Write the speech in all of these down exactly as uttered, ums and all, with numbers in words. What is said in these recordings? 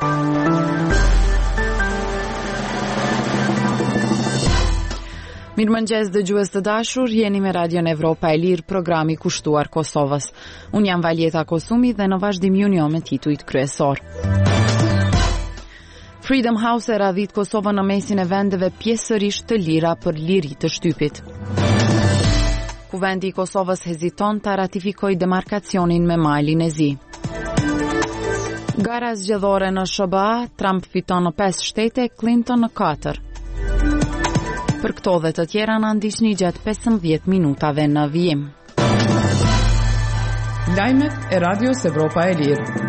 Mirëmëngjes dëgjues të dashur, jeni me Radion Evropa e Lirë, programi kushtuar Kosovës. Unë jam Valjeta Kosumi dhe në vazhdim juni me titujt kryesor. Freedom House e radhit Kosovën në mesin e vendeve pjesërisht të lira për liri të shtypit. Kuvendi i Kosovës heziton ta ratifikojë demarkacionin me malin e zi. Gara zgjedhore në S B A, Trump fiton në pesë shtete, Clinton në katër. Për këto dhe të tjera në ndiqni gjatë pesëmbëdhjetë minutave në vijim. Lajmet e Radios Evropa e Lirë.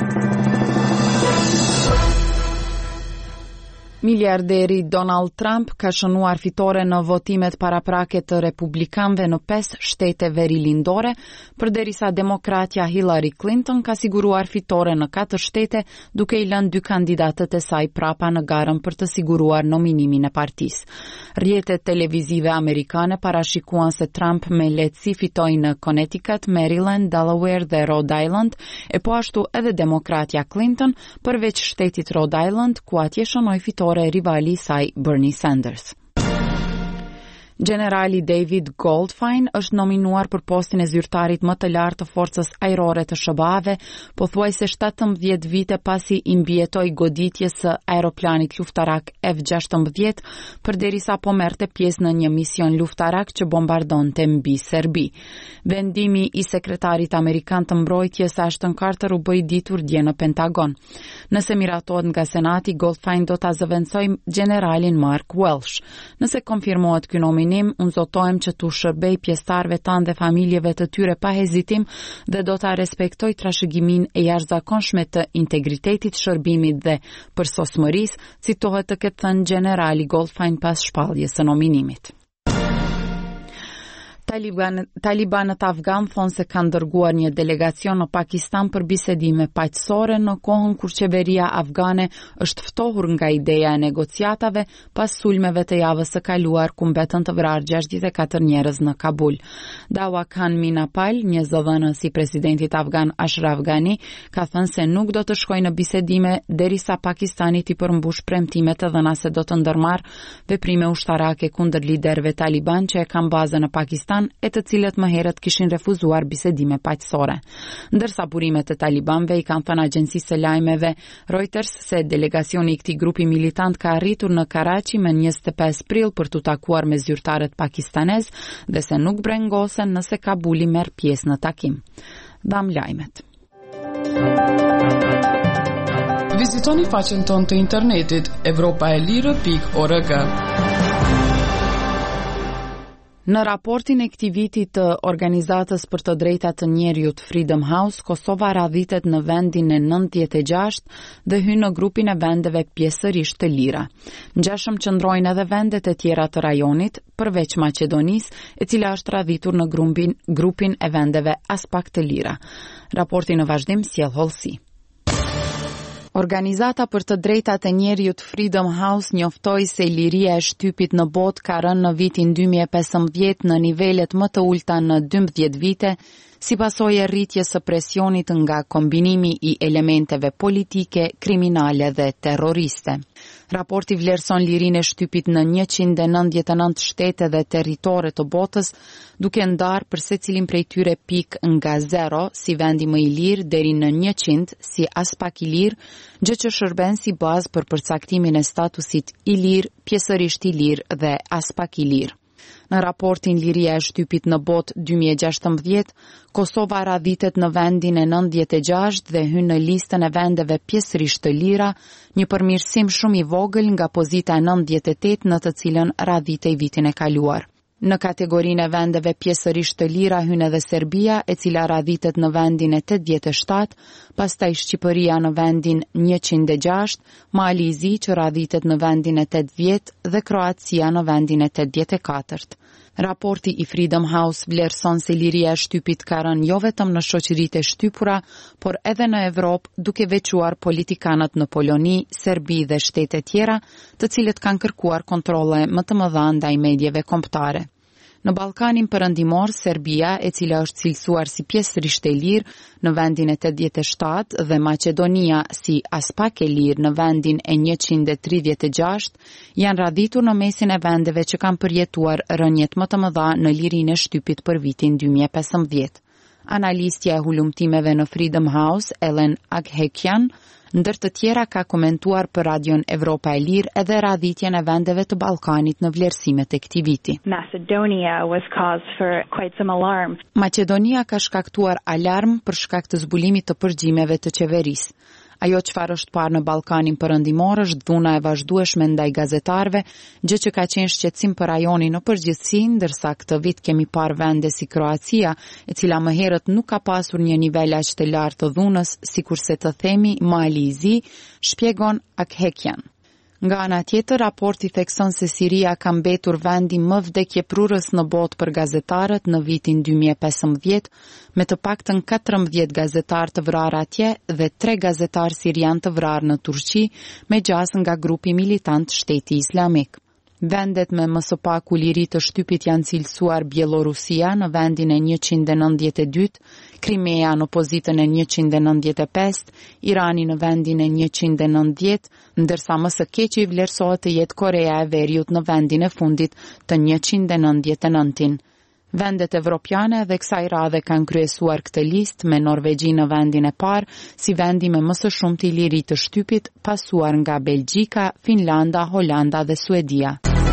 Miliarderi Donald Trump ka shënuar fitore në votimet paraprake të republikanëve në pesë shtete verilindore, përderisa demokratja Hillary Clinton ka siguruar fitore në katër shtete, duke i lënë dy kandidatët e saj prapa në garën për të siguruar nominimin e partisë. Rrjetet televizive amerikane parashikuan se Trump me lehtësi fitoi në Connecticut, Maryland, Delaware dhe Rhode Island, e po ashtu edhe demokratja Clinton, përveç shtetit Rhode Island, ku atje shënoi fitore rivali saj Bernie Sanders. Generali David Goldfein është nominuar për postin e zyrtarit më të lartë të forcës ajrore të S B A-ve, pothuajse shtatëmbëdhjetë vite pasi i mbijetoi goditjes së aeroplanit luftarak F gjashtëmbëdhjetë, përderisa po merrte pjesë në një mision luftarak që bombardonte mbi Serbi. Vendimi i sekretarit amerikan të mbrojtjes Ashton Carter u bë i ditur dje në Pentagon. Nëse miratohet nga Senati, Goldfein do ta zëvendësojë generalin Mark Welsh. Nëse konfirmohet ky nominim, unë zotojmë që tu shërbej pjesëtarëve tanë dhe familjeve të tyre pa hezitim dhe do ta respektoj trashëgimin e jashtëzakonshme të integritetit, shërbimit dhe përsosmërisë, citohet të ketë thënë generali Goldfein pas shpalljes së nominimit. Taliban, Talibanët afgan thonë se kanë dërguar një delegacion në Pakistan për bisedime paqësore në kohën kur qeveria afgane është ftohur nga ideja e negociatave pas sulmeve të javës së kaluar ku mbetën të vrarë gjashtëdhjetë e katër njerëz në Kabul. Dawa Khan Minapal, një zëdhënës i presidentit afgan Ashraf Ghani, ka thënë se nuk do të shkojë në bisedime derisa Pakistani t'i përmbush premtimet e dhëna se do të ndërmarrë veprime ushtarake kundër liderëve taliban që e kanë bazën në Pakistan, e të cilët më herët kishin refuzuar bisedime paqësore. Ndërsa burimet e talibanëve i kanë thënë agjencisë së lajmeve Reuters se delegacioni i këtij grupi militant ka arritur në Karachi me njëzet e pesë prill për t'u takuar me zyrtarët pakistanez dhe se nuk brengosen nëse Kabuli merr pjesë në takim. Dham lajmet. Vizitoni faqen tonë të internetit evropaelire pikë org. Në raportin e këtij viti të Organizatës për të Drejtat të Njerëzit Freedom House, Kosova radhitet në vendin e nëntëdhjetë e gjashtë dhe hyn në grupin e vendeve pjesërisht të lira. Ngjashëm qëndrojnë edhe vendet e tjera të rajonit, përveç Maqedonisë, e cila është radhitur në grupin, grupin e vendeve as pak të lira. Raporti në vazhdim sjell hollësi. Organizata për të drejtat e njerëzit Freedom House njoftoi se liria e shtypit në botë ka rënë në vitin dy mijë e pesëmbëdhjetë në nivelet më të ulta në dymbëdhjetë vite, si pasojë e rritjes së presionit nga kombinimi i elementeve politike, kriminale dhe terroriste. Raporti vlerëson lirinë e shtypit në njëqind e nëntëdhjetë e nëntë shtete dhe territore të botës, duke ndarë për secilin prej tyre pik nga zero, si vendi më i lirë, deri në njëqind, si as pak i lirë, gjë që shërben si bazë për përcaktimin e statusit i lirë, pjesërisht i lirë dhe as pak i lirë. Në raportin Liria e shtypit në botë dy mijë e gjashtëmbëdhjetë, Kosova radhitet në vendin e nëntëdhjetë e gjashtë dhe hyn në listën e vendeve pjesërisht të lira, një përmirësim shumë i vogël nga pozita e nëntëdhjetë e tetë në të cilën radhitej vitin e kaluar. Në kategorinë e vendeve pjesërisht të lira hyn edhe Serbia, e cila radhitet në vendin e tetëdhjetë e shtatë, pastaj Shqipëria në vendin njëqind e gjashtë, Mali i Zi që radhitet në vendin e tetëdhjetë dhe Kroacia në vendin e tetëdhjetë e katërt. Raporti i Freedom House vlerëson se liria e shtypit ka rënë jo vetëm në shoqëritë e shtypura, por edhe në Evropë, duke veçuar politikanët në Poloni, Serbi dhe shtete tjera, të cilët kanë kërkuar kontrolle më të mëdha ndaj medjeve kombëtare. Në Ballkanin Perëndimor, Serbia, e cila është cilësuar si pjesërisht e lirë në vendin e tetëdhjetë e shtatë dhe Maqedonia si as pak e lirë në vendin e njëqind e tridhjetë e gjashtë, janë radhitur në mesin e vendeve që kanë përjetuar rënjet më të mëdha në lirinë e shtypit për vitin dy mijë e pesëmbëdhjetë. Analistja e hulumtimeve në Freedom House, Ellen Aghekian, ndër të tjera ka komentuar për Radion Evropa e Lirë edhe radhitjen e vendeve të Ballkanit në vlerësimet e këtij viti. Macedonia was cause for quite some alarm. Maqedonia ka shkaktuar alarm për shkak të zbulimit të përgjimeve të qeverisë. Ajo çfarë është parë në Ballkanin Perëndimor është dhuna e vazhdueshme ndaj gazetarëve, gjë që ka qenë shqetësim për rajonin në përgjithësi, ndërsa këtë vit kemi parë vende si Kroacia, e cila më herët nuk ka pasur një nivel aq të lartë të dhunës, sikurse të themi mali i zi, shpjegon Aghekian. Nga ana tjetër, raporti thekson se Siria ka mbetur vendi më vdekjeprurës në botë për gazetarët në vitin dy mijë e pesëmbëdhjetë, me të paktën katërmbëdhjetë gazetarë të vrarë atje dhe tre gazetarë sirian të vrarë në Turqi, me gjasë nga grupi militant Shteti Islamik. Vendet me më së paku liri të shtypit janë cilësuar Bielorusia në vendin e njëqind e nëntëdhjetë e dytë, Krimea në pozitën e njëqind e nëntëdhjetë e pestë, Irani në vendin e njëqind e nëntëdhjetë, ndërsa më së keqi vlerësohet të jetë Korea e Veriut në vendin e fundit të njëqind e nëntëdhjetë e nëntin. Vendet evropiane dhe kësaj radhe kanë kryesuar këtë listë me Norvegji në vendin e parë, si vendi me më së shumti liri të shtypit, pasuar nga Belgjika, Finlanda, Holanda dhe Suedia.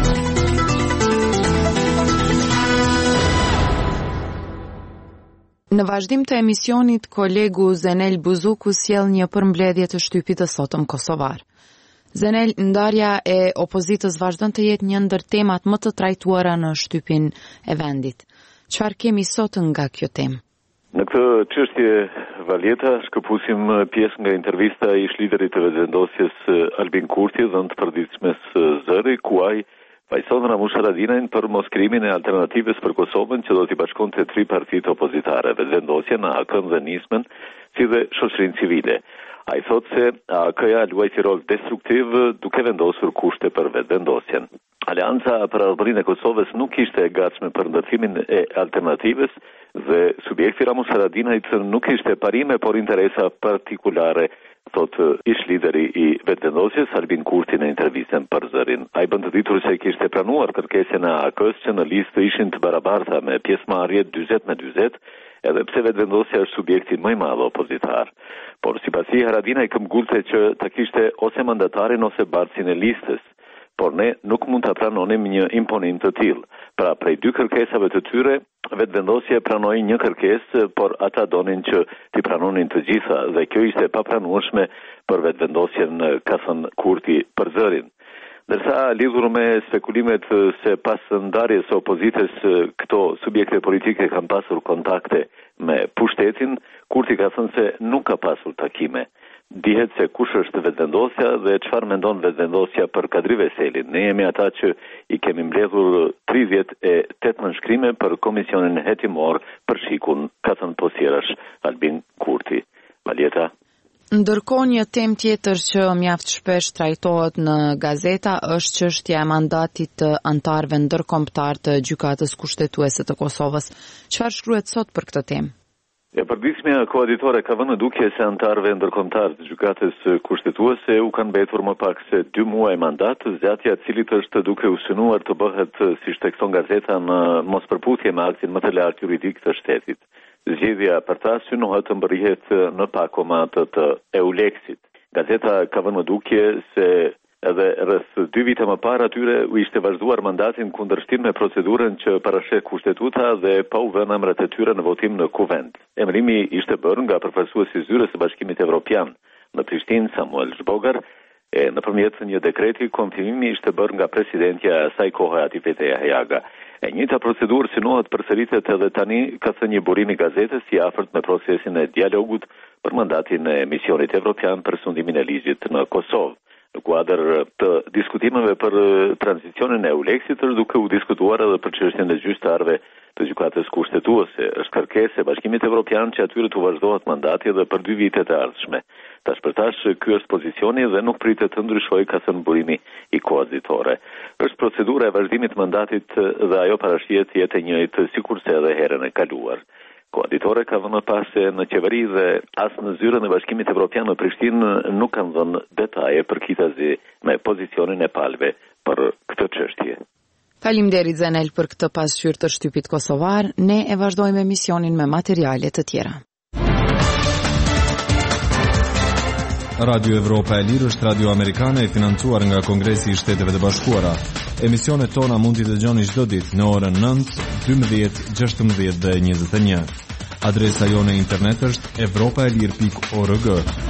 Në vazhdim të emisionit, kolegu Zenel Buzuku sjell një përmbledhje të shtypit të sotëm kosovar. Zenel, ndarja e opozitës vazhdon të jetë një ndër temat më të trajtuara në shtypin e vendit. Çfarë kemi sot nga kjo temë? Në këtë çështje, Valeta, shkëpusim pjesë nga intervista e ish liderit të vendosjes Albin Kurti dhe të përditshmes Zëri, ku ai pajson Ramush Haradinajn për moskrimin e alternativës për Kosovën që do t'i bashkonte tri partitë opozitare, vendosjen, A K-n dhe Nismen, si dhe shoqërinë civile. Ai thotë se A K-ja luaj si rol destruktiv duke vendosur kushte për vendosjen. Aleanca për Albaninë e Kosovës nuk ishte e gatshme për ndërtimin e alternativës dhe subjekti Ramush Haradinajt nuk ishte parime, por interesa partikulare, thot ish lideri i vetëvendosjes Albin Kurti në intervistën për Zërin. Ai bën të ditur se kishte pranuar kërkesën e A K-s që në listë ishin të barabarta me pjesëmarrje dyzet me dyzet, edhe pse vetëvendosja është subjekti më i madh opozitar. Por sipas i Haradinaj këmbgulte që ta kishte ose mandatarin ose bardhësin e listës, por ne nuk mund ta pranonim një imponim të tillë. Pra, prej dy kërkesave të tyre, vetëvendosja pranoi një kërkesë, por ata donin që t'i pranonin të gjitha dhe kjo ishte papranueshme për vetëvendosjen, ka thënë Kurti për Zërin. Ndërsa lidhur me spekulimet se pas ndarjes së opozitës këto subjekte politike kanë pasur kontakte me pushtetin, Kurti ka thënë se nuk ka pasur takime. Dihet se kush është vetëvendosja dhe çfarë mendon vetëvendosja për Kadri Veselin. Ne jemi ata që i kemi mbledhur tridhjetë e tetë nënshkrime për komisionin hetimor për shikun, ka thënë posjerash Albin Kurti. Valjeta. Ndërkohë, një temë tjetër që mjaft shpesh trajtohet në gazeta është çështja e mandatit të antarëve ndërkombëtar të gjykatës kushtetuese të Kosovës. Çfarë shkruhet sot për këtë temë? E përditshmja koaditore ka vënë në dukje se antarëve ndërkombëtar të gjykatës kushtetuese u kanë mbetur më pak se dy muaj mandat, zgjatja e cilit është duke u synuar të bëhet, siç tekson gazeta, në mospërputhje me aktin më të lartë juridik të shtetit. Zgjedhja për ta synohet të mbërrihet në pakomat të Euleksit. Gazeta ka vënë në dukje se edhe rreth dy vite më parë atyre u ishte vazhduar mandatin kundërshtim me procedurën që parasheh kushtetuta dhe pa u vënë emrat e tyre në votim në kuvent. Emrimi ishte bërë nga përfaqësuesi i zyrës së Bashkimit Evropian në Prishtinë, Samuel Zhbogar, e nëpërmjet një dekreti konfirmimi ishte bërë nga presidentja e asaj kohe Atifete Hajaga. E njëjta procedurë synohet përsëritet edhe tani, ka thënë një burim i gazetës i afërt me procesin e dialogut për mandatin e misionit evropian për sundimin e ligjit në Kosovë. Në kuadër të diskutimeve për tranzicionin e Euleksit është duke u diskutuar edhe për çështjen e gjyqtarëve të gjykatës kushtetuese. Është kërkesë e Bashkimit Evropian që atyre të vazhdohet mandati edhe për dy vite të ardhshme. Tash për tash, ky është pozicioni dhe nuk pritet të ndryshojë ka thënë burimi i koazitore. Është procedura e vazhdimit të mandatit dhe ajo parashihet të jetë e njëjtë sikurse edhe herën e kaluar. Koaditore ka vënë pas se në qeveri dhe as në zyrën e Bashkimit Evropian në Prishtinë nuk kanë dhënë detaje përkitazi me pozicionin e palëve për këtë çështje. Faleminderit Zenel për këtë pasqyrë të shtypit kosovar. Ne e vazhdojmë emisionin me materiale të tjera. Radio Evropa e Lirë është radio amerikane e financuar nga Kongresi i Shteteve të Bashkuara. Emisionet tona mund t'i dëgjoni çdo ditë në orën nëntë, dymbëdhjetë, gjashtëmbëdhjetë dhe njëzet e një. Adresa jone internet është evropaelir pikë org.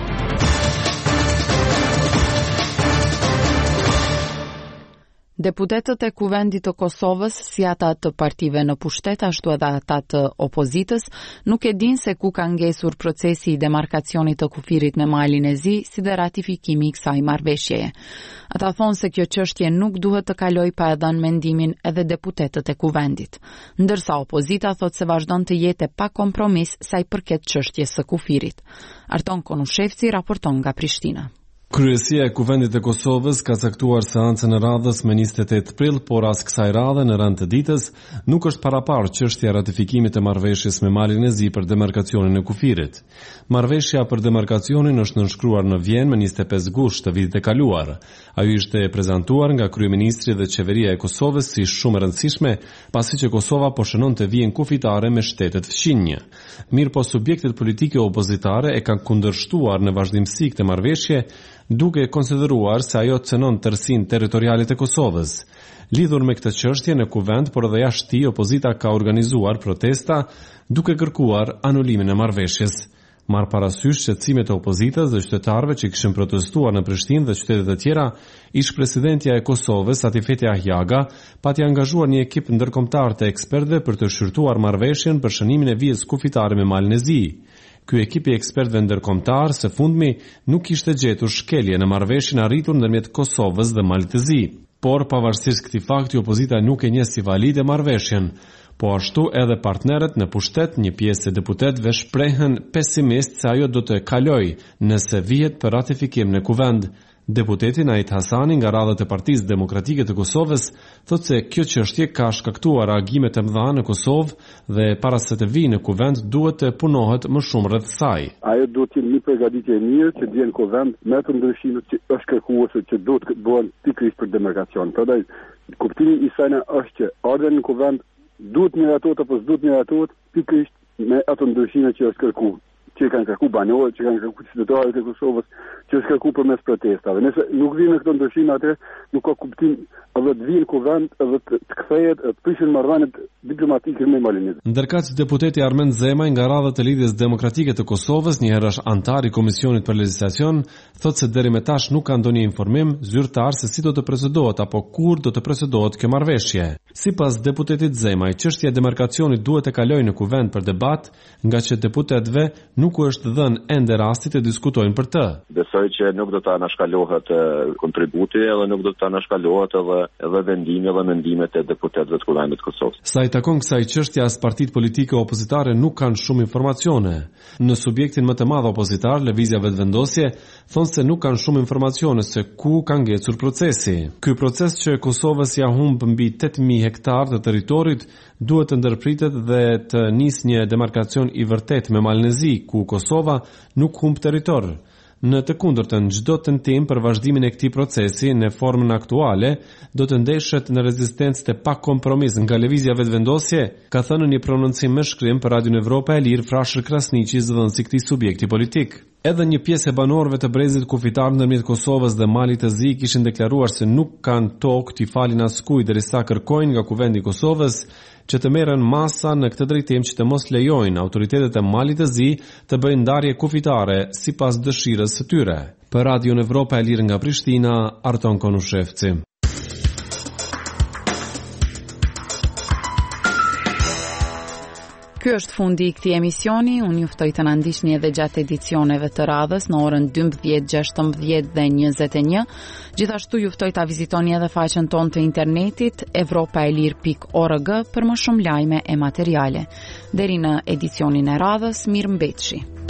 Deputetët e Kuvendit të Kosovës, si ata të partive në pushtet, ashtu edhe ata të opozitës, nuk e din se ku ka ngesur procesi i demarkacionit të kufirit në Malin e Zi, si dhe ratifikimi i kësaj marrëveshjeje. Ata thonë se kjo çështje nuk duhet të kaloj pa e dhënë mendimin edhe deputetët e Kuvendit. Ndërsa opozita thotë se vazhdon të jetë pa kompromis sa i përket çështjes së kufirit. Arton Konushevci raporton nga Prishtina. Kryesia e Kuvendit të Kosovës ka caktuar seancën e radhës me njëzet e tetë prill, por as kësaj radhe në rand të ditës nuk është paraparë çështja e ratifikimit të marrëveshjes me Malin e Zi për demarkacionin e kufirit. Marrëveshja për demarkacionin është nënshkruar në Vjenë më njëzet e pesë gusht të vitit të kaluar. Ajo ishte prezantuar nga kryeministri dhe qeveria e Kosovës si shumë e rëndësishme, pasi që Kosova po shënon të vijën kufitare me shtetet fqinje. Mirë po subjektet politike opozitare e kanë kundërshtuar në vazhdimsi këtë marrëveshje, duke konsideruar se ajo cënon tërsinë territoriale të Kosovës. Lidhur me këtë çështje në Kuvend, por edhe jashtë tij, opozita ka organizuar protesta duke kërkuar anulimin e marrëveshjes. Marr parasysh shqetësimet e opozitës dhe qytetarëve që kishin protestuar në Prishtinë dhe qytete të tjera, ish-presidentja e Kosovës, Atifete Ahjaga, pati angazhuar një ekip ndërkombëtar të ekspertëve për të shqyrtuar marrëveshjen për shënimin e vijës kufitare me Malin e Zi. Ky ekip i ekspertëve ndërkombëtar së fundmi nuk kishte gjetur shkelje në marrëveshjen arritur ndërmjet Kosovës dhe Malit të Zi. Por pavarësisht këtij fakti, opozita nuk e njeh si valide marrëveshjen. Po ashtu edhe partnerët në pushtet, një pjesë e deputetëve shprehen pesimist se ajo do të kalojë nëse vihet për ratifikim në Kuvend. Deputeti Nait Hasani nga radhët e Partisë Demokratike të Kosovës thotë se kjo çështje ka shkaktuar reagime të mëdha në Kosovë dhe para se të vijë në Kuvend duhet të punohet më shumë rreth saj. Ajo duhet të jetë një përgatitje e mirë që vjen në Kuvend me të ndryshimet që është kërkuar që duhet të bëhen pikërisht për demarkacion. Prandaj kuptimi i saj është që ardhen në Kuvend duhet miratohet apo s'duhet miratohet pikërisht me ato ndryshime që është kërkuar. Që kanë kërku banorët, që kanë kërku qytetarët e Kosovës, që është kërku përmes protestave. Nëse nuk vinë këto ndryshime atë, nuk ka kuptim edhe të vinë Kuvend edhe të, të kthehet, të prishin marrëdhëniet diplomatike me Malin e Zi. Ndërkaq deputeti Armend Zemaj nga radhët e Lidhjes Demokratike të Kosovës, një herë është antar i Komisionit për Legjislacion, thotë se deri më tash nuk ka ndonjë informim zyrtar se si do të procedohet apo kur do të procedohet kjo marrëveshje. Sipas deputetit Zemaj, çështja e demarkacionit duhet të kalojë në Kuvend për debat, nga që deputetëve nuk u është dhënë ende rasti të diskutojnë për të. Besoj që nuk do të anashkalohet kontributi edhe nuk do të anashkalohet edhe, edhe vendimi dhe mendimet e deputetëve të Kuvendit të Kosovës. Sa i takon kësaj çështje, as partitë politike opozitare nuk kanë shumë informacione. Në subjektin më të madh opozitar, Lëvizja Vetëvendosje, thonë se nuk kanë shumë informacione se ku ka ngecur procesi. Ky proces që Kosovës ja humb mbi tetë mijë hektar të territorit duhet të ndërpritet dhe të nisë një demarkacion i vërtet me Malin e Zi, ku Kosova nuk humb territor. Në të kundërtën, çdo tentim për vazhdimin e këtij procesi në formën aktuale do të ndeshet në rezistencë të pakompromis nga Lëvizja Vetëvendosje, ka thënë në një prononcim me shkrim për Radio Evropa e Lirë Frashër Krasniqi, zëdhënësi i këtij subjekti politik. Edhe një pjesë e banorëve të brezit kufitar ndërmjet Kosovës dhe Malit të Zi kishin deklaruar se nuk kanë tokë t'i falin askujt derisa kërkojnë nga Kuvendi i Kosovës që të merren masa në këtë drejtim që të mos lejojnë autoritetet e Malit të Zi të bëjnë ndarje kufitare sipas dëshirës së tyre. Për Radio Evropa e Lirë nga Prishtina, Arton Konushevci. Ky është fundi i këtij emisioni. Unë ju ftoj të na ndiqni edhe gjatë edicioneve të radhës në orën dymbëdhjetë, gjashtëmbëdhjetë dhe njëzet e një. Gjithashtu ju ftoj ta vizitoni edhe faqen tonë të internetit evropaelir pikë org për më shumë lajme e materiale. Deri në edicionin e radhës, mirëmbëjtje.